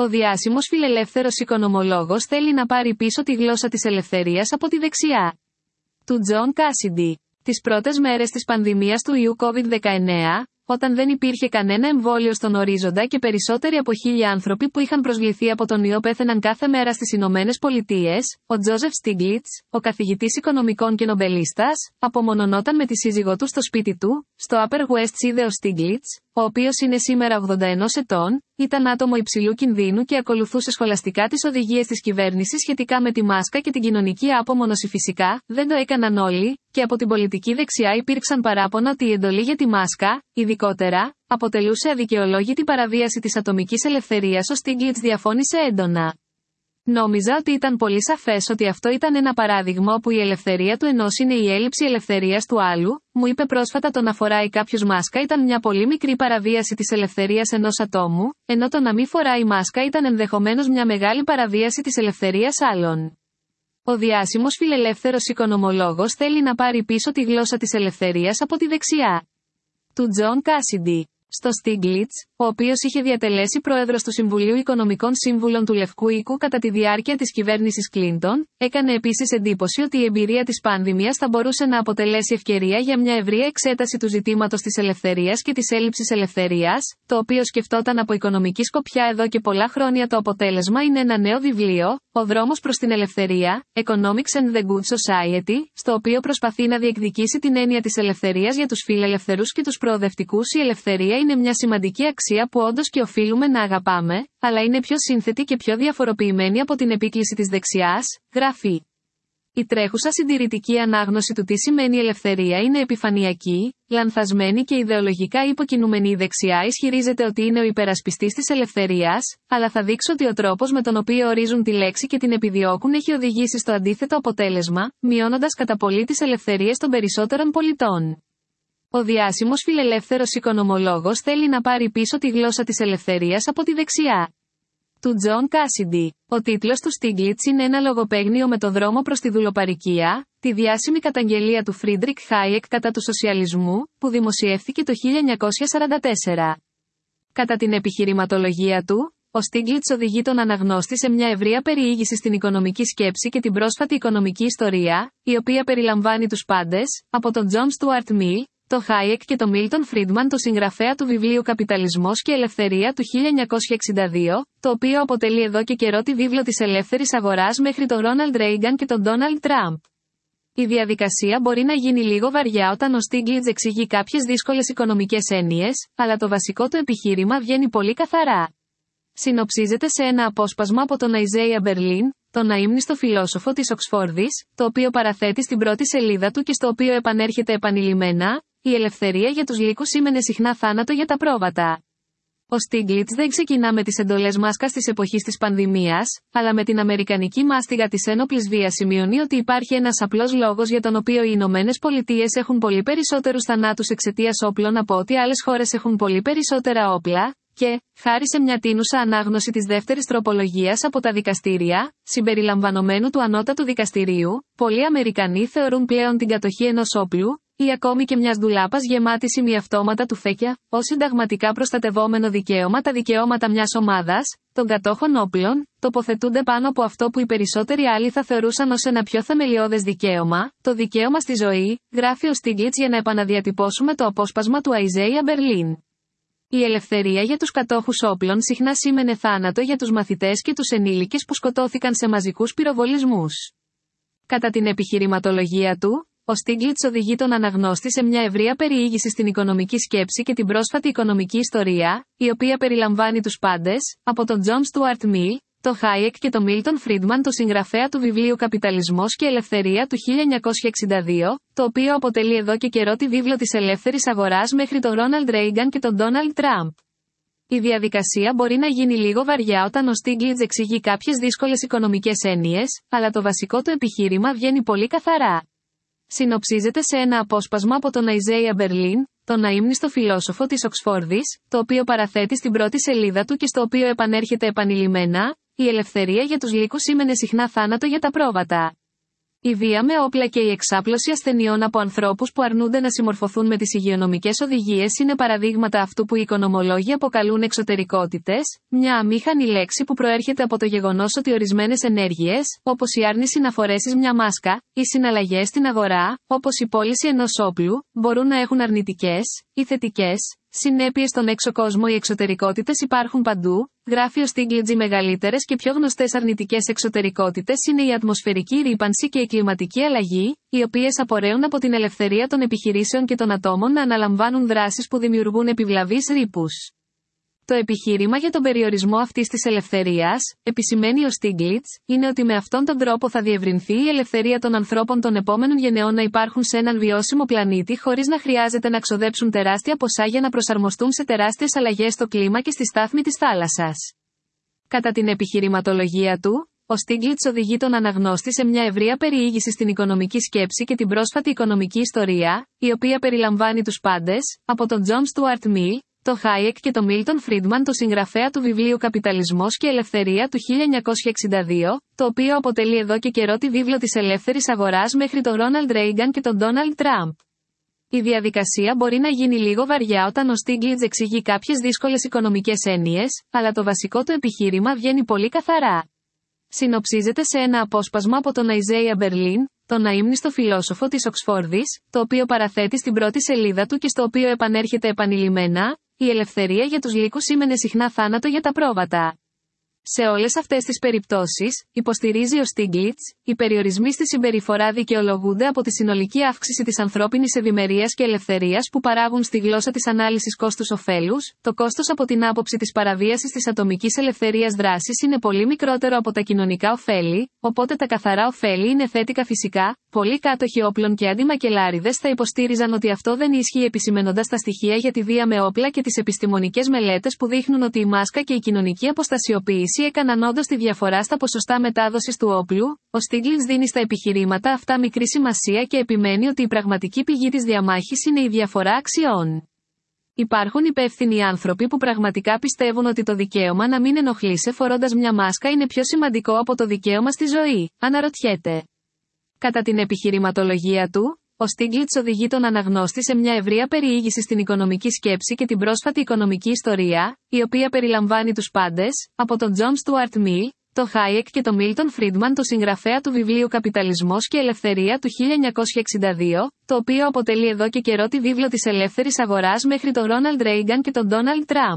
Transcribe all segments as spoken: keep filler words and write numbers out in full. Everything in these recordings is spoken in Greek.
Ο διάσημος φιλελεύθερος οικονομολόγος θέλει να πάρει πίσω τη γλώσσα της ελευθερίας από τη δεξιά. Του Τζον Κάσιντι. Τις πρώτες μέρες της πανδημίας του ιού κόβιντ δεκαεννέα, όταν δεν υπήρχε κανένα εμβόλιο στον ορίζοντα και περισσότεροι από χίλια άνθρωποι που είχαν προσβληθεί από τον ιό πέθαιναν κάθε μέρα στις Ηνωμένες Πολιτείες, ο Τζόζεφ Στίγλιτς, ο καθηγητής οικονομικών και νομπελίστας, απομονωνόταν με τη σύζυγό του στο σπίτι του, στο Upper West Side. Ο Στίγλιτς, ο οποίος είναι σήμερα ογδόντα ένα ετών, ήταν άτομο υψηλού κινδύνου και ακολουθούσε σχολαστικά τις οδηγίες της κυβέρνησης σχετικά με τη μάσκα και την κοινωνική απομόνωση. Φυσικά, δεν το έκαναν όλοι, και από την πολιτική δεξιά υπήρξαν παράπονα ότι η εντολή για τη μάσκα, ειδικότερα, αποτελούσε αδικαιολόγητη παραβίαση της ατομικής ελευθερίας. Ο Στίγλιτς διαφώνησε έντονα. Νόμιζα ότι ήταν πολύ σαφές ότι αυτό ήταν ένα παράδειγμα όπου η ελευθερία του ενός είναι η έλλειψη ελευθερίας του άλλου, μου είπε πρόσφατα. Το να φοράει κάποιος μάσκα ήταν μια πολύ μικρή παραβίαση της ελευθερίας ενός ατόμου, ενώ το να μην φοράει μάσκα ήταν ενδεχομένως μια μεγάλη παραβίαση της ελευθερίας άλλων. Ο διάσημος φιλελεύθερος οικονομολόγος θέλει να πάρει πίσω τη γλώσσα της ελευθερίας από τη δεξιά. Του Τζον Κάσιντι. Στο Στίγλιτς, ο οποίος είχε διατελέσει πρόεδρος του Συμβουλίου Οικονομικών Σύμβουλων του Λευκού Οίκου κατά τη διάρκεια της κυβέρνησης Κλίντον, έκανε επίσης εντύπωση ότι η εμπειρία της πανδημίας θα μπορούσε να αποτελέσει ευκαιρία για μια ευρεία εξέταση του ζητήματος της ελευθερίας και της έλλειψης ελευθερίας, το οποίο σκεφτόταν από οικονομική σκοπιά εδώ και πολλά χρόνια. Το αποτέλεσμα είναι ένα νέο βιβλίο, Ο δρόμος προς την ελευθερία, Economics and the Good Society, στο οποίο προσπαθεί να διεκδικήσει την έννοια της ελευθερίας για τους φιλελευθερούς και τους προοδευτικούς. Η ελευθερία είναι μια σημαντική αξία που όντως και οφείλουμε να αγαπάμε, αλλά είναι πιο σύνθετη και πιο διαφοροποιημένη από την επίκληση της δεξιάς, γράφει. Η τρέχουσα συντηρητική ανάγνωση του τι σημαίνει ελευθερία είναι επιφανειακή, λανθασμένη και ιδεολογικά υποκινούμενη. Η δεξιά ισχυρίζεται ότι είναι ο υπερασπιστής της ελευθερίας, αλλά θα δείξω ότι ο τρόπος με τον οποίο ορίζουν τη λέξη και την επιδιώκουν έχει οδηγήσει στο αντίθετο αποτέλεσμα, μειώνοντας κατά πολύ τις ελευθερίες των περισσότερων πολιτών. Ο διάσημος φιλελεύθερος οικονομολόγος θέλει να πάρει πίσω τη γλώσσα της ελευθερίας από τη δεξιά. Του Τζον Κάσιντι. Ο τίτλος του Στίγλιτς είναι ένα λογοπαίγνιο με το δρόμο προς τη δουλοπαρικία, τη διάσημη καταγγελία του Φρίντρικ Χάιεκ κατά του σοσιαλισμού, που δημοσιεύθηκε το χίλια εννιακόσια σαράντα τέσσερα. Κατά την επιχειρηματολογία του, ο Στίγλιτς οδηγεί τον αναγνώστη σε μια ευρεία περιήγηση στην οικονομική σκέψη και την πρόσφατη οικονομική ιστορία, η οποία περιλαμβάνει τους πάντες, από τον Τζον Στούαρτ Μιλ, το Χάιεκ και το Μίλτον Φρίντμαν, το συγγραφέα του βιβλίου «Καπιταλισμός και Ελευθερία» του χίλια εννιακόσια εξήντα δύο, το οποίο αποτελεί εδώ και καιρό τη βίβλο της ελεύθερης αγοράς, μέχρι τον Ρόναλντ Ρέιγκαν και τον Ντόναλντ Τραμπ. Η διαδικασία μπορεί να γίνει λίγο βαριά όταν ο Στίγλιτς εξηγεί κάποιες δύσκολες οικονομικές έννοιες, αλλά το βασικό του επιχείρημα βγαίνει πολύ καθαρά. Συνοψίζεται σε ένα απόσπασμα από τον Αϊζέια Μπερλίν, τον αείμνηστο φιλόσοφο της Οξφόρδης, το οποίο παραθέτει στην πρώτη σελίδα του και στο οποίο επανέρχεται επανειλημμένα: η ελευθερία για τους λύκους σήμαινε συχνά θάνατο για τα πρόβατα. Ο Στίγλιτς δεν ξεκινά με τις εντολές μάσκας της εποχής της πανδημίας, αλλά με την αμερικανική μάστιγα της ένοπλης βίας. Σημειώνει ότι υπάρχει ένας απλός λόγος για τον οποίο οι Ηνωμένες Πολιτείες έχουν πολύ περισσότερους θανάτους εξαιτίας όπλων από ότι άλλες χώρες έχουν πολύ περισσότερα όπλα, και, χάρη σε μια τείνουσα ανάγνωση της δεύτερης τροπολογίας από τα δικαστήρια, συμπεριλαμβανομένου του Ανώτατου Δικαστηρίου, πολλοί Αμερικανοί θεωρούν πλέον την κατοχή ενός όπλου, ή ακόμη και μιας ντουλάπας γεμάτη ημιαυτόματα του φέκια, ως συνταγματικά προστατευόμενο δικαίωμα. Τα δικαιώματα μιας ομάδας, των κατόχων όπλων, τοποθετούνται πάνω από αυτό που οι περισσότεροι άλλοι θα θεωρούσαν ως ένα πιο θεμελιώδες δικαίωμα, το δικαίωμα στη ζωή, γράφει ο Στίγλιτς για να επαναδιατυπώσουμε το απόσπασμα του Αϊζέια Μπερλίν. Η ελευθερία για τους κατόχους όπλων συχνά σήμαινε θάνατο για τους μαθητές και τους ενήλικες που σκοτώθηκαν σε μαζικούς πυροβολισμούς. Κατά την επιχειρηματολογία του, ο Στίγλιτς οδηγεί τον αναγνώστη σε μια ευρεία περιήγηση στην οικονομική σκέψη και την πρόσφατη οικονομική ιστορία, η οποία περιλαμβάνει τους πάντες, από τον Τζον Στούαρτ Μιλ, το Χάιεκ και το Μίλτον Φρίντμαν, το συγγραφέα του βιβλίου «Καπιταλισμός και Ελευθερία» του χίλια εννιακόσια εξήντα δύο, το οποίο αποτελεί εδώ και καιρό τη βίβλο της ελεύθερης αγοράς, μέχρι τον Ρόναλντ Ρέιγκαν και τον Ντόναλντ Τραμπ. Η διαδικασία μπορεί να γίνει λίγο βαριά όταν ο Στίγλιτς εξηγεί κάποιες δύσκολες οικονομικές έννοιες, αλλά το βασικό του επιχείρημα βγαίνει πολύ καθαρά. Συνοψίζεται σε ένα απόσπασμα από τον Αϊζέια Μπερλίν, τον αείμνηστο φιλόσοφο της Οξφόρδης, το οποίο παραθέτει στην πρώτη σελίδα του και στο οποίο επανέρχεται επανειλημμένα: η ελευθερία για τους λύκους σήμαινε συχνά θάνατο για τα πρόβατα. Η βία με όπλα και η εξάπλωση ασθενειών από ανθρώπους που αρνούνται να συμμορφωθούν με τις υγειονομικές οδηγίες είναι παραδείγματα αυτού που οι οικονομολόγοι αποκαλούν εξωτερικότητες, μια αμήχανη λέξη που προέρχεται από το γεγονός ότι ορισμένες ενέργειες, όπως η άρνηση να φορέσεις μια μάσκα, ή συναλλαγές στην αγορά, όπως η πώληση ενός όπλου, μπορούν να έχουν αρνητικές ή θετικές συνέπειες στον έξω κόσμο. Οι εξωτερικότητες υπάρχουν παντού, γράφει ο Στίγλιτζ. Οι μεγαλύτερες και πιο γνωστές αρνητικές εξωτερικότητες είναι η ατμοσφαιρική ρύπανση και η κλιματική αλλαγή, οι οποίες απορρέουν από την ελευθερία των επιχειρήσεων και των ατόμων να αναλαμβάνουν δράσεις που δημιουργούν επιβλαβείς ρήπους. Το επιχείρημα για τον περιορισμό αυτής της ελευθερίας, επισημαίνει ο Στίγλιτζ, είναι ότι με αυτόν τον τρόπο θα διευρυνθεί η ελευθερία των ανθρώπων των επόμενων γενεών να υπάρχουν σε έναν βιώσιμο πλανήτη χωρίς να χρειάζεται να ξοδέψουν τεράστια ποσά για να προσαρμοστούν σε τεράστιες αλλαγές στο κλίμα και στη στάθμη της θάλασσας. Κατά την επιχειρηματολογία του, ο Στίγλιτζ οδηγεί τον αναγνώστη σε μια ευρεία περιήγηση στην οικονομική σκέψη και την πρόσφατη οικονομική ιστορία, η οποία περιλαμβάνει τους πάντες, από τον Τζον Στουαρτ Μιλ, το Χάιεκ και το Μίλτον Φρίντμαν, το συγγραφέα του βιβλίου «Καπιταλισμός και Ελευθερία» του χίλια εννιακόσια εξήντα δύο, το οποίο αποτελεί εδώ και καιρό τη βίβλο της ελεύθερης αγοράς, μέχρι τον Ρόναλντ Ρέιγκαν και τον Ντόναλντ Τραμπ. Η διαδικασία μπορεί να γίνει λίγο βαριά όταν ο Στίγλιτζ εξηγεί κάποιες δύσκολες οικονομικές έννοιες, αλλά το βασικό του επιχείρημα βγαίνει πολύ καθαρά. Συνοψίζεται σε ένα απόσπασμα από τον Αϊζέια Μπερλίν, τον αείμνηστο φιλόσοφο της Οξφόρδης, το οποίο παραθέτει στην πρώτη σελίδα του και στο οποίο επανέρχεται επανειλημμένα: η ελευθερία για τους λύκους σήμαινε συχνά θάνατο για τα πρόβατα. Σε όλες αυτές τις περιπτώσεις, υποστηρίζει ο Στίγλιτζ, οι περιορισμοί στη συμπεριφορά δικαιολογούνται από τη συνολική αύξηση της ανθρώπινης ευημερίας και ελευθερίας που παράγουν στη γλώσσα της ανάλυσης κόστους-οφέλους. Το κόστος από την άποψη της παραβίασης της ατομικής ελευθερίας δράσης είναι πολύ μικρότερο από τα κοινωνικά ωφέλη, οπότε τα καθαρά ωφέλη είναι θετικά φυσικά. Πολλοί κάτοχοι όπλων και αντιμακελάριδες θα υποστήριζαν ότι αυτό δεν ίσχυε, επισημενώντας τα στοιχεία για τη βία με όπλα και τις επιστημονικές μελέτες που δείχνουν ότι η μάσκα και η κοινωνική αποστασιοποίηση έκαναν όντως τη διαφορά στα ποσοστά μετάδοσης του όπλου. Ο Στίγλιτζ δίνει στα επιχειρήματα αυτά μικρή σημασία και επιμένει ότι η πραγματική πηγή της διαμάχης είναι η διαφορά αξιών. Υπάρχουν υπεύθυνοι άνθρωποι που πραγματικά πιστεύουν ότι το δικαίωμα να μην ενοχλείσαι φορώντας μια μάσκα είναι πιο σημαντικό από το δικαίωμα στη ζωή, αναρωτιέται. Κατά την επιχειρηματολογία του, ο Στίγλιτζ οδηγεί τον αναγνώστη σε μια ευρεία περιήγηση στην οικονομική σκέψη και την πρόσφατη οικονομική ιστορία, η οποία περιλαμβάνει τους πάντες, από τον Τζον Στουαρτ Μιλ, το Χάιεκ και το Μίλτον Φρίντμαν, το συγγραφέα του βιβλίου «Καπιταλισμός και Ελευθερία» του χίλια εννιακόσια εξήντα δύο, το οποίο αποτελεί εδώ και καιρό τη βίβλο της ελεύθερης αγοράς, μέχρι τον Ρόναλντ Ρέιγκαν και τον Ντόναλντ Τραμπ.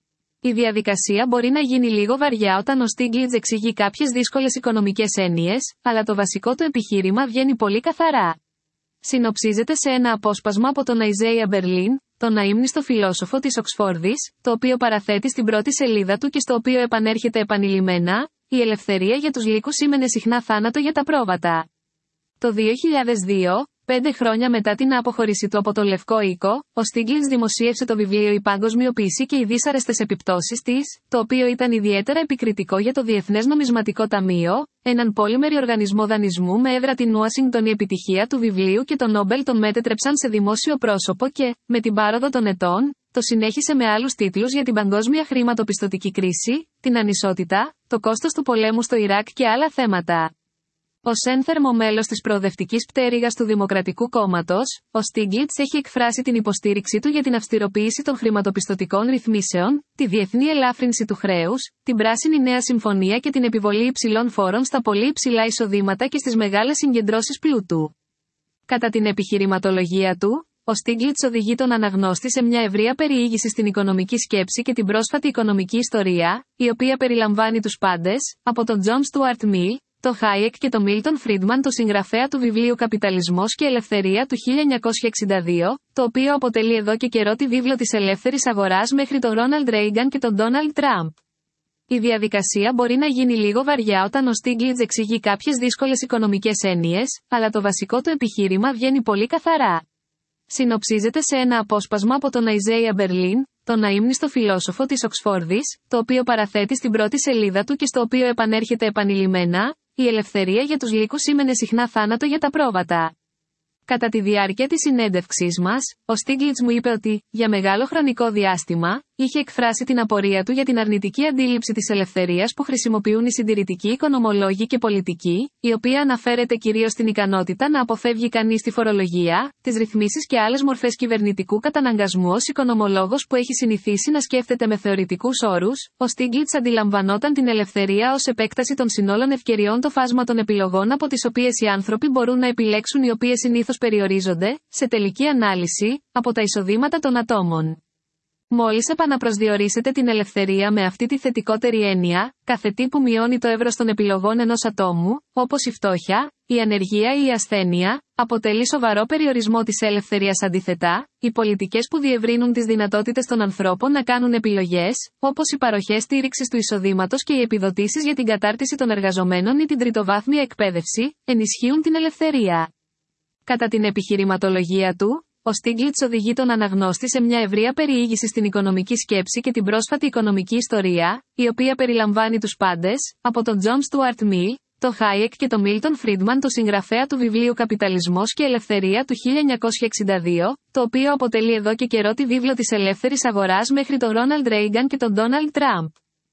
Η διαδικασία μπορεί να γίνει λίγο βαριά όταν ο Στίγλιτζ εξηγεί κάποιες δύσκολες οικονομικές έννοιες, αλλά το βασικό του επιχείρημα βγαίνει πολύ καθαρά. Συνοψίζεται σε ένα απόσπασμα από τον Αϊζέια Μπερλίν, τον αείμνηστο φιλόσοφο της Οξφόρδης, το οποίο παραθέτει στην πρώτη σελίδα του και στο οποίο επανέρχεται επανειλημμένα: η ελευθερία για τους λύκους σήμαινε συχνά θάνατο για τα πρόβατα. Το δύο χιλιάδες δύο, πέντε χρόνια μετά την αποχώρησή του από το Λευκό Οίκο, ο Στίγλιτζ δημοσίευσε το βιβλίο «Η παγκοσμιοποίηση και οι δυσάρεστες επιπτώσεις της», το οποίο ήταν ιδιαίτερα επικριτικό για το Διεθνές Νομισματικό Ταμείο, έναν πολυμερή οργανισμό δανεισμού με έδρα την Ουάσιγκτον. Η επιτυχία του βιβλίου και το Νόμπελ τον μέτετρεψαν σε δημόσιο πρόσωπο και, με την πάροδο των ετών, το συνέχισε με άλλους τίτλους για την παγκόσμια χρηματοπιστωτική κρίση, την ανισότητα, το κόστος του πολέμου στο Ιράκ και άλλα θέματα. Ως ένθερμο μέλος της προοδευτικής πτέρυγας του Δημοκρατικού Κόμματος, ο Στίγλιτζ έχει εκφράσει την υποστήριξή του για την αυστηροποίηση των χρηματοπιστωτικών ρυθμίσεων, τη διεθνή ελάφρυνση του χρέους, την Πράσινη Νέα Συμφωνία και την επιβολή υψηλών φόρων στα πολύ υψηλά εισοδήματα και στις μεγάλες συγκεντρώσεις πλούτου. Κατά την επιχειρηματολογία του, ο Στίγλιτζ οδηγεί τον αναγνώστη σε μια ευρεία περιήγηση στην οικονομική σκέψη και την πρόσφατη οικονομική ιστορία, η οποία περιλαμβάνει τους πάντες, από τον Τζον Στουαρτ Μιλ, το Χάιεκ και το Μίλτον Φρίντμαν, το συγγραφέα του βιβλίου «Καπιταλισμός και Ελευθερία» του χίλια εννιακόσια εξήντα δύο, το οποίο αποτελεί εδώ και καιρό τη βίβλο της ελεύθερης αγοράς, μέχρι τον Ρόναλντ Ρέιγκαν και τον Ντόναλντ Τραμπ. Η διαδικασία μπορεί να γίνει λίγο βαριά όταν ο Στίγλιτζ εξηγεί κάποιες δύσκολες οικονομικές έννοιες, αλλά το βασικό του επιχείρημα βγαίνει πολύ καθαρά. Συνοψίζεται σε ένα απόσπασμα από τον Αϊζέια Μπερλίν, τον αείμνηστο φιλόσοφο της Οξφόρδης, το οποίο παραθέτει στην πρώτη σελίδα του και στο οποίο επανέρχεται επανειλημμένα: η ελευθερία για τους λύκους σήμαινε συχνά θάνατο για τα πρόβατα. Κατά τη διάρκεια της συνέντευξής μας, ο Στίγλιτζ μου είπε ότι, για μεγάλο χρονικό διάστημα, είχε εκφράσει την απορία του για την αρνητική αντίληψη της ελευθερίας που χρησιμοποιούν οι συντηρητικοί οικονομολόγοι και πολιτικοί, η οποία αναφέρεται κυρίως στην ικανότητα να αποφεύγει κανείς τη φορολογία, τις ρυθμίσεις και άλλες μορφές κυβερνητικού καταναγκασμού. Ως οικονομολόγος που έχει συνηθίσει να σκέφτεται με θεωρητικούς όρους, ο Στίγκλιτς αντιλαμβανόταν την ελευθερία ως επέκταση των συνόλων ευκαιριών, το φάσμα των επιλογών από τις οποίες οι άνθρωποι μπορούν να επιλέξουν, οι οποίες συνήθως περιορίζονται, σε τελική ανάλυση, από τα εισοδήματα των ατόμων. Μόλις επαναπροσδιορίσετε την ελευθερία με αυτή τη θετικότερη έννοια, κάθε τι που μειώνει το εύρος των επιλογών ενός ατόμου, όπως η φτώχεια, η ανεργία ή η ασθένεια, αποτελεί σοβαρό περιορισμό της ελευθερίας. Αντίθετα, οι πολιτικές που διευρύνουν τις δυνατότητες των ανθρώπων να κάνουν επιλογές, όπως οι παροχές στήριξης του εισοδήματος και οι επιδοτήσεις για την κατάρτιση των εργαζομένων ή την τριτοβάθμια εκπαίδευση, ενισχύουν την ελευθερία. Κατά την επιχειρηματολογία του, ο Στίγκλιτς οδηγεί τον αναγνώστη σε μια ευρεία περιήγηση στην οικονομική σκέψη και την πρόσφατη οικονομική ιστορία, η οποία περιλαμβάνει τους πάντες, από τον Τζον Στούαρτ Μιλ, τον Χάιεκ και τον Μίλτον Φρίντμαν, το συγγραφέα του βιβλίου «Καπιταλισμός και Ελευθερία» του χίλια εννιακόσια εξήντα δύο, το οποίο αποτελεί εδώ και καιρό τη βίβλο της ελεύθερης αγοράς, μέχρι τον Ρόναλντ Ρέιγκαν και τον Ντόναλντ Τραμπ.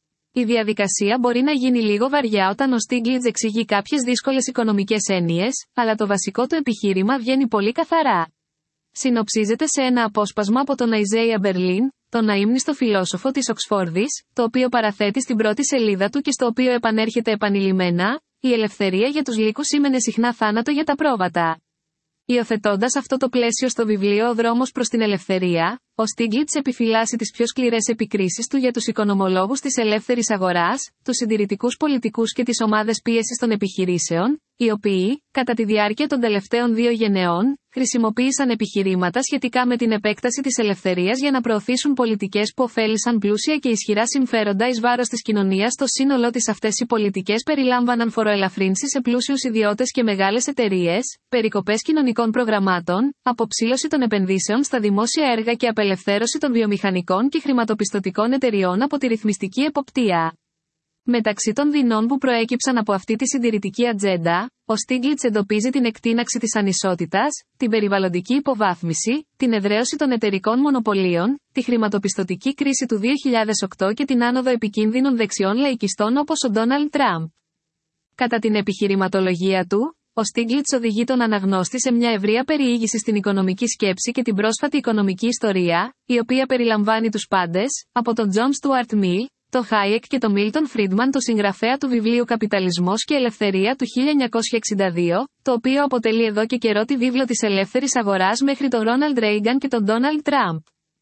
Η διαδικασία μπορεί να γίνει λίγο βαριά όταν ο Στίγκλιτς εξηγεί κάποιες δύσκολες οικονομικές έννοιες, αλλά το βασικό του επιχείρημα βγαίνει πολύ καθαρά. Συνοψίζεται σε ένα απόσπασμα από τον Αϊζέια Μπερλίν, τον αείμνηστο φιλόσοφο της Οξφόρδης, το οποίο παραθέτει στην πρώτη σελίδα του και στο οποίο επανέρχεται επανειλημμένα: «Η ελευθερία για τους λύκους σήμαινε συχνά θάνατο για τα πρόβατα». Υιοθετώντας αυτό το πλαίσιο στο βιβλίο «Ο δρόμος προς την ελευθερία», ο Στίγκλιτς επιφυλάσσει τις πιο σκληρές επικρίσεις του για τους οικονομολόγους της ελεύθερης αγοράς, τους συντηρητικούς πολιτικούς και τις ομάδες πίεσης των επιχειρήσεων, οι οποίοι, κατά τη διάρκεια των τελευταίων δύο γενεών, χρησιμοποίησαν επιχειρήματα σχετικά με την επέκταση της ελευθερίας για να προωθήσουν πολιτικές που ωφέλησαν πλούσια και ισχυρά συμφέροντα εις βάρος της κοινωνίας. Στο σύνολό της, αυτές οι πολιτικές περιλάμβαναν φοροελαφρύνσεις σε πλούσιους ιδιώτες και μεγάλες εταιρείες, περικοπές κοινωνικών προγραμμάτων, αποψήλωση των επενδύσεων στα δημόσια έργα και απελευθέρωση των βιομηχανικών και χρηματοπιστωτικών εταιριών από τη ρυθμιστική εποπτεία. Μεταξύ των δεινών που προέκυψαν από αυτή τη συντηρητική ατζέντα, ο Στίγκλιτς εντοπίζει την εκτείναξη της ανισότητας, την περιβαλλοντική υποβάθμιση, την εδραίωση των εταιρικών μονοπωλίων, τη χρηματοπιστωτική κρίση του δύο χιλιάδες οκτώ και την άνοδο επικίνδυνων δεξιών λαϊκιστών όπως ο Ντόναλντ Τραμπ. Κατά την επιχειρηματολογία του, ο Στίγκλιτς οδηγεί τον αναγνώστη σε μια ευρεία περιήγηση στην οικονομική σκέψη και την πρόσφατη οικονομική ιστορία, η οποία περιλαμβάνει τους πάντες, από τον Τζον Στούαρτ Μιλ, τον Χάιεκ και τον Μίλτον Φρίντμαν, το συγγραφέα του βιβλίου «Καπιταλισμός και Ελευθερία» του χίλια εννιακόσια εξήντα δύο, το οποίο αποτελεί εδώ και καιρό τη βίβλο της ελεύθερης αγοράς, μέχρι τον Ρόναλντ Ρέιγκαν και τον Ντόναλντ Τραμπ.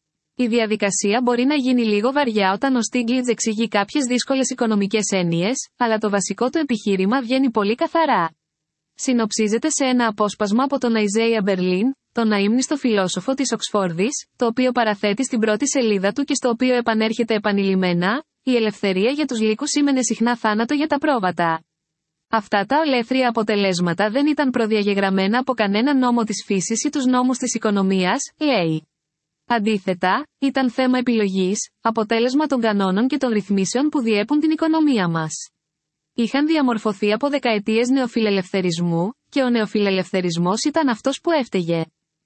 Η διαδικασία μπορεί να γίνει λίγο βαριά όταν ο Στίγκλιτς εξηγεί κάποιες δύσκολες οικονομικές έννοιες, αλλά το βασικό του επιχείρημα βγαίνει πολύ καθαρά. Συνοψίζεται σε ένα απόσπασμα από τον Αϊζέια Μπερλίν, τον αείμνηστο φιλόσοφο της Οξφόρδης, το οποίο παραθέτει στην πρώτη σελίδα του και στο οποίο επανέρχεται επανειλημμένα: «Η ελευθερία για τους λύκους σήμαινε συχνά θάνατο για τα πρόβατα». Αυτά τα ολέθρια αποτελέσματα δεν ήταν προδιαγεγραμμένα από κανέναν νόμο της φύσης ή τους νόμους της οικονομίας, λέει. Αντίθετα, ήταν θέμα επιλογής, αποτέλεσμα των κανόνων και των ρυθμίσεων που διέπουν την οικονομία μας. Είχαν διαμορφωθεί από δεκαετίες νεοφιλελευθερισμού, και ο νεοφιλελευθερισμός ήταν αυτός που έφταιγε.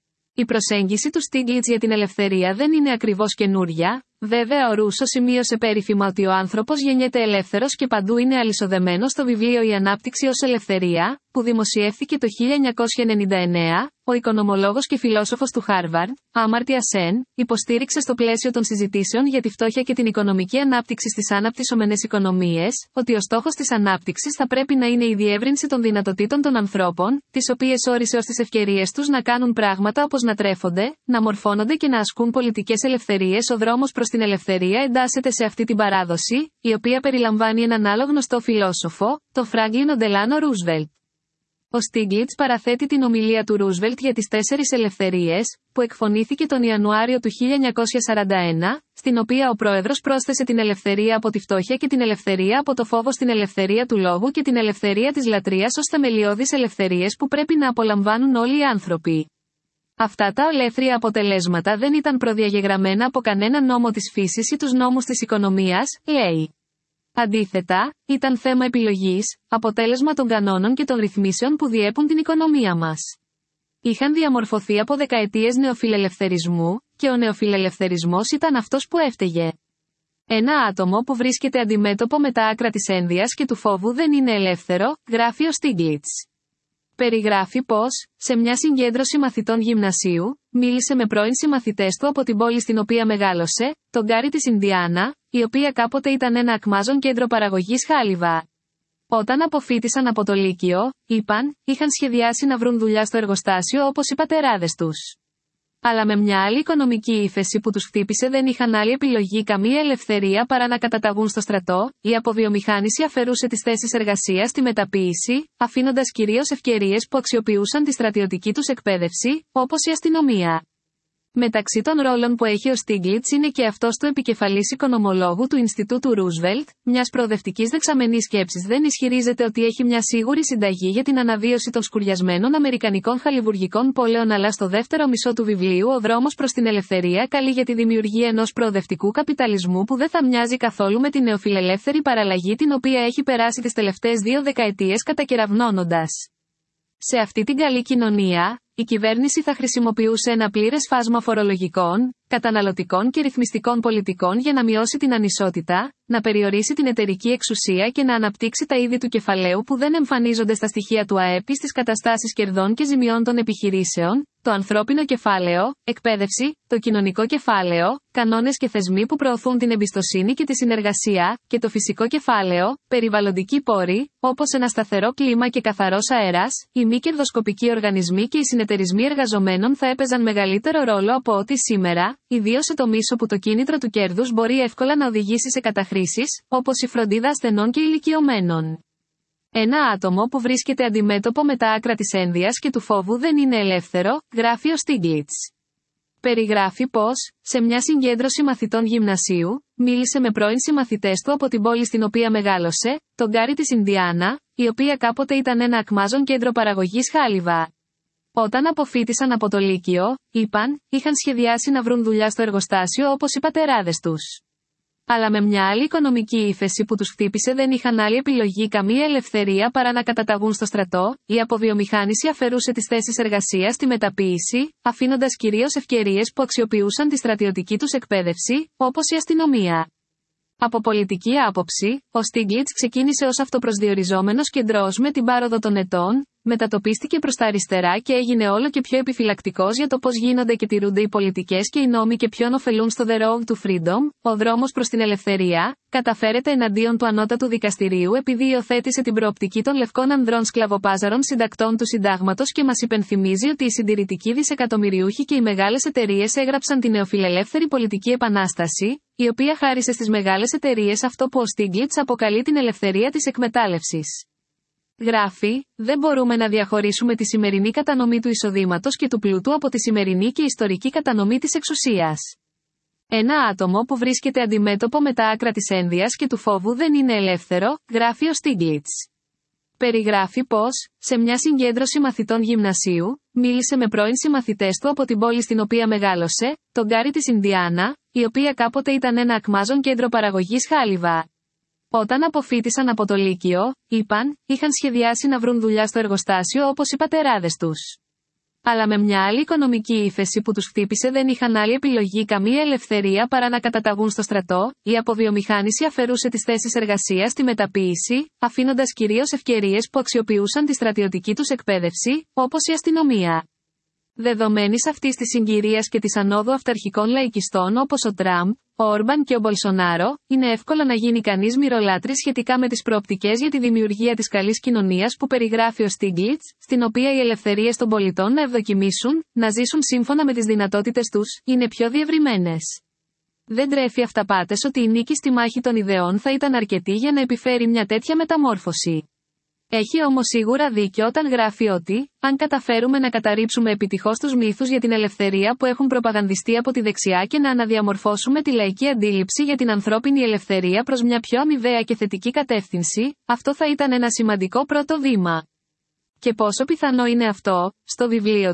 Η προσέγγιση του Στίγκλιτς για την ελευθερία δεν είναι ακριβώς καινούρια. Βέβαια, ο Ρούσο σημείωσε περίφημα ότι ο άνθρωπος γεννιέται ελεύθερος και παντού είναι αλυσοδεμένος στο βιβλίο «Η Ανάπτυξη ως Ελευθερία», που δημοσιεύθηκε το χίλια εννιακόσια ενενήντα εννέα. Ο οικονομολόγος και φιλόσοφος του Χάρβαρντ, Αμάρτια Σεν, υποστήριξε στο πλαίσιο των συζητήσεων για τη φτώχεια και την οικονομική ανάπτυξη στις αναπτυσσόμενες οικονομίες, ότι ο στόχος της ανάπτυξης θα πρέπει να είναι η διεύρυνση των δυνατοτήτων των ανθρώπων, τις οποίες όρισε ως τις ευκαιρίες τους να κάνουν πράγματα όπως να τρέφονται, να μορφώνονται και να ασκούν πολιτικές ελευθερίες. Ο δρόμος προς την ελευθερία εντάσσεται σε αυτή την παράδοση, η οποία περιλαμβάνει έναν άλλο γνωστό φιλόσοφο, τον Φράγκλιν Ντελάνο Ρούσβελτ. Ο Στίγκλιτς παραθέτει την ομιλία του Ρούσβελτ για τις τέσσερις ελευθερίες, που εκφωνήθηκε τον Ιανουάριο του χίλια εννιακόσια σαράντα ένα, στην οποία ο πρόεδρος πρόσθεσε την ελευθερία από τη φτώχεια και την ελευθερία από το φόβο στην ελευθερία του λόγου και την ελευθερία της λατρείας ως θεμελιώδεις ελευθερίες που πρέπει να απολαμβάνουν όλοι οι άνθρωποι. Αυτά τα ολέθρια αποτελέσματα δεν ήταν προδιαγεγραμμένα από κανέναν νόμο της φύσης ή τους νόμους της οικονομίας, λέει. Αντίθετα, ήταν θέμα επιλογής, αποτέλεσμα των κανόνων και των ρυθμίσεων που διέπουν την οικονομία μας. είχαν διαμορφωθεί από δεκαετίες νεοφιλελευθερισμού, και ο νεοφιλελευθερισμός ήταν αυτός που έφταιγε. Ένα άτομο που βρίσκεται αντιμέτωπο με τα άκρα της ένδυας και του φόβου δεν είναι ελεύθερο, γράφει ο Στίγκλιτς. Περιγράφει πως, σε μια συγκέντρωση μαθητών γυμνασίου, μίλησε με πρώην συμμαθητές του από την πόλη στην οποία μεγάλωσε, τον Γκάρι της Ινδιάνα, η οποία κάποτε ήταν ένα ακμάζον κέντρο παραγωγής χάλιβα. Όταν αποφοίτησαν από το Λύκειο, είπαν, είχαν σχεδιάσει να βρουν δουλειά στο εργοστάσιο όπως οι πατεράδες τους. Αλλά με μια άλλη οικονομική ύφεση που τους χτύπησε δεν είχαν άλλη επιλογή, καμία ελευθερία παρά να καταταγούν στο στρατό. Η αποβιομηχάνηση αφαιρούσε τις θέσεις εργασίας στη μεταποίηση, αφήνοντας κυρίως ευκαιρίες που αξιοποιούσαν τη στρατιωτική τους εκπαίδευση, όπως η αστυνομία. Μεταξύ των ρόλων που έχει ο Στίγκλιτς είναι και αυτός του επικεφαλής οικονομολόγου του Ινστιτούτου Ρούσβελτ, μιας προοδευτικής δεξαμενής σκέψης. Δεν ισχυρίζεται ότι έχει μια σίγουρη συνταγή για την αναβίωση των σκουριασμένων αμερικανικών χαλιβουργικών πόλεων, αλλά στο δεύτερο μισό του βιβλίου ο δρόμος προς την ελευθερία καλεί για τη δημιουργία ενός προοδευτικού καπιταλισμού που δεν θα μοιάζει καθόλου με την νεοφιλελεύθερη παραλλαγή την οποία έχει περάσει τις τελευταίες δύο δεκαετίες κατακεραυνώνοντας. Σε αυτή την καλή κοινωνία, η κυβέρνηση θα χρησιμοποιούσε ένα πλήρες φάσμα φορολογικών, καταναλωτικών και ρυθμιστικών πολιτικών για να μειώσει την ανισότητα, να περιορίσει την εταιρική εξουσία και να αναπτύξει τα είδη του κεφαλαίου που δεν εμφανίζονται στα στοιχεία του ΑΕΠ στις καταστάσεις κερδών και ζημιών των επιχειρήσεων, το ανθρώπινο κεφάλαιο, εκπαίδευση, το κοινωνικό κεφάλαιο, κανόνες και θεσμοί που προωθούν την εμπιστοσύνη και τη συνεργασία, και το φυσικό κεφάλαιο, περιβαλλοντικοί πόροι, όπως ένα σταθερό κλίμα και καθαρός αέρας. Οι μη κερδοσκοπικοί οργανισμοί και οι συνεταιρισμοί εργαζομένων θα έπαιζαν μεγαλύτερο ρόλο από ό,τι σήμερα, ιδίως σε τομείς όπου το κίνητρο του κέρδους μπορεί εύκολα να οδηγήσει σε καταχρήσεις, όπως η φροντίδα ασθενών και ηλικιωμένων. Ένα άτομο που βρίσκεται αντιμέτωπο με τα άκρα της ένδυας και του φόβου δεν είναι ελεύθερο, γράφει ο Στίγκλιτς. Περιγράφει πως, σε μια συγκέντρωση μαθητών γυμνασίου, μίλησε με πρώην συμμαθητές του από την πόλη στην οποία μεγάλωσε, τον Γκάρι της Ινδιάνα, η οποία κάποτε ήταν ένα ακμάζον κέντρο παραγωγής χάλιβα. Όταν αποφοίτησαν από το Λύκειο, είπαν, είχαν σχεδιάσει να βρουν δουλειά στο εργοστάσιο όπως οι πατεράδες τους. Αλλά με μια άλλη οικονομική ύφεση που τους χτύπησε δεν είχαν άλλη επιλογή, καμία ελευθερία παρά να καταταγούν στο στρατό. Η αποβιομηχάνηση αφαιρούσε τις θέσεις εργασίας στη μεταποίηση, αφήνοντας κυρίως ευκαιρίες που αξιοποιούσαν τη στρατιωτική τους εκπαίδευση, όπως η αστυνομία. Από πολιτική άποψη, ο Στίγκλιτς ξεκίνησε ως αυτοπροσδιοριζόμενος κεντρός με την πάροδο των ετών, μετατοπίστηκε προς τα αριστερά και έγινε όλο και πιο επιφυλακτικός για το πώς γίνονται και τηρούνται οι πολιτικές και οι νόμοι και ποιον ωφελούν στο The Road to Freedom, ο δρόμος προς την ελευθερία, καταφέρεται εναντίον του ανώτατου δικαστηρίου επειδή υιοθέτησε την προοπτική των λευκών ανδρών σκλαβοπάζαρων συντακτών του συντάγματος και μας υπενθυμίζει ότι οι συντηρητικοί δισεκατομμυριούχοι και οι μεγάλες εταιρείες έγραψαν την νεοφιλελεύθερη πολιτική επανάσταση, η οποία χάρισε στις μεγάλες εταιρείες αυτό που ο Στίγκλιτς αποκαλεί την ελευθερία της εκμετάλλευσης. Γράφει, δεν μπορούμε να διαχωρίσουμε τη σημερινή κατανομή του εισοδήματος και του πλούτου από τη σημερινή και ιστορική κατανομή της εξουσίας. Ένα άτομο που βρίσκεται αντιμέτωπο με τα άκρα της ένδυας και του φόβου δεν είναι ελεύθερο, γράφει ο Στίγκλιτς. Περιγράφει πως, σε μια συγκέντρωση μαθητών γυμνασίου, μίλησε με πρώην συμμαθητές του από την πόλη στην οποία μεγάλωσε, τον Γκάρι της Ινδιάνα, η οποία κάποτε ήταν ένα ακμάζον κέντρο παραγωγής χάλιβα. Όταν αποφοίτησαν από το Λύκειο, είπαν, είχαν σχεδιάσει να βρουν δουλειά στο εργοστάσιο όπως οι πατεράδες τους. Αλλά με μια άλλη οικονομική ύφεση που τους χτύπησε δεν είχαν άλλη επιλογή, καμία ελευθερία παρά να καταταγούν στο στρατό. Η αποβιομηχάνηση αφαιρούσε τις θέσεις εργασίας στη μεταποίηση, αφήνοντας κυρίως ευκαιρίες που αξιοποιούσαν τη στρατιωτική τους εκπαίδευση, όπως η αστυνομία. Δεδομένης αυτής της συγκυρίας και της ανόδου αυταρχικών λαϊκιστών όπως ο Τραμπ, ο Όρμπαν και ο Μπολσονάρο, είναι εύκολο να γίνει κανείς μοιρολάτρης σχετικά με τις προοπτικές για τη δημιουργία της καλής κοινωνίας που περιγράφει ο Στίγκλιτς, στην οποία οι ελευθερίες των πολιτών να ευδοκιμήσουν, να ζήσουν σύμφωνα με τις δυνατότητες τους, είναι πιο διευρυμένες. Δεν τρέφει αυταπάτες ότι η νίκη στη μάχη των ιδεών θα ήταν αρκετή για να επιφέρει μια τέτοια μεταμόρφωση. Έχει όμως σίγουρα δίκιο όταν γράφει ότι, αν καταφέρουμε να καταρρίψουμε επιτυχώς τους μύθους για την ελευθερία που έχουν προπαγανδιστεί από τη δεξιά και να αναδιαμορφώσουμε τη λαϊκή αντίληψη για την ανθρώπινη ελευθερία προς μια πιο αμοιβαία και θετική κατεύθυνση, αυτό θα ήταν ένα σημαντικό πρώτο βήμα. Και πόσο πιθανό είναι αυτό? Στο βιβλίο του,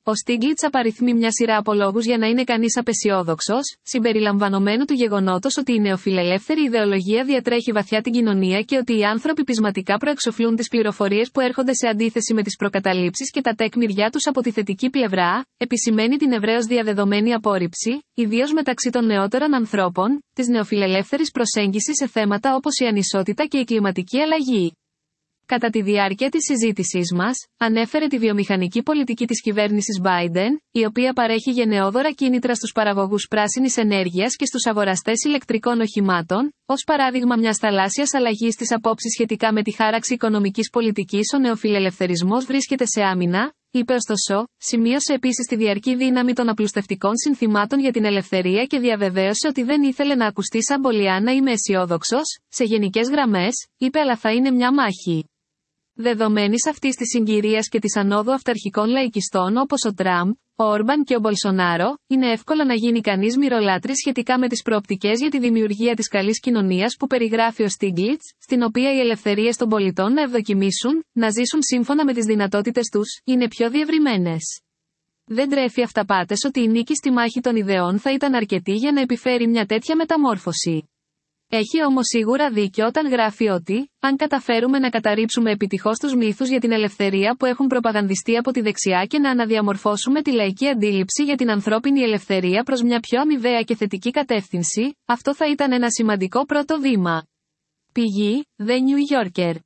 Ο Στίγκλιτς απαριθμεί μια σειρά από λόγους για να είναι κανείς απεσιόδοξος, συμπεριλαμβανομένου του γεγονότος ότι η νεοφιλελεύθερη ιδεολογία διατρέχει βαθιά την κοινωνία και ότι οι άνθρωποι πεισματικά προεξοφλούν τις πληροφορίες που έρχονται σε αντίθεση με τις προκαταλήψεις και τα τεκμηριά τους από τη θετική πλευρά, επισημαίνει την ευρέως διαδεδομένη απόρριψη, ιδίως μεταξύ των νεότερων ανθρώπων, της νεοφιλελεύθερης προσέγγισης σε θέματα όπως η ανισότητα και η κλιματική αλλαγή. Κατά τη διάρκεια της συζήτησής μας, ανέφερε τη βιομηχανική πολιτική της κυβέρνησης Biden, η οποία παρέχει γενναιόδωρα κίνητρα στους παραγωγούς πράσινης ενέργειας και στους αγοραστές ηλεκτρικών οχημάτων, ως παράδειγμα μιας θαλάσσιας αλλαγής στις απόψεις σχετικά με τη χάραξη οικονομικής πολιτικής. Ο νεοφιλελευθερισμός βρίσκεται σε άμυνα, είπε ωστόσο, σημείωσε επίσης τη διαρκή δύναμη των απλουστευτικών συνθημάτων για την ελευθερία και διαβεβαίωσε ότι δεν ήθελε να ακουστεί σαν Πολιάννα «Είμαι αισιόδοξος», σε γενικές γραμμές, είπε, αλλά θα είναι μια μάχη. Δεδομένης αυτής της συγκυρίας και της ανόδου αυταρχικών λαϊκιστών όπως ο Τραμπ, ο Όρμπαν και ο Μπολσονάρο, είναι εύκολο να γίνει κανείς μοιρολάτρης σχετικά με τις προοπτικές για τη δημιουργία της καλής κοινωνίας που περιγράφει ο Στίγκλιτς, στην οποία οι ελευθερίες των πολιτών να ευδοκιμήσουν, να ζήσουν σύμφωνα με τις δυνατότητες τους, είναι πιο διευρυμένες. Δεν τρέφει αυταπάτες ότι η νίκη στη μάχη των ιδεών θα ήταν αρκετή για να επιφέρει μια τέτοια μεταμόρφωση. Έχει όμως σίγουρα δίκιο όταν γράφει ότι, αν καταφέρουμε να καταρρίψουμε επιτυχώς τους μύθους για την ελευθερία που έχουν προπαγανδιστεί από τη δεξιά και να αναδιαμορφώσουμε τη λαϊκή αντίληψη για την ανθρώπινη ελευθερία προς μια πιο αμοιβαία και θετική κατεύθυνση, αυτό θα ήταν ένα σημαντικό πρώτο βήμα. Πηγή: The New Yorker.